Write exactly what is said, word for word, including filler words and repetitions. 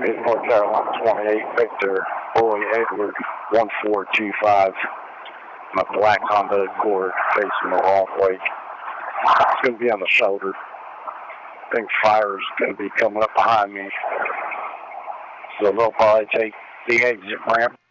North Carolina twenty-eight, Victor, Boy Edward, one four two five. My black Honda Accord facing the wrong way. It's going to be on the shoulder. I think fire is going to be coming up behind me. So they'll probably take the exit ramp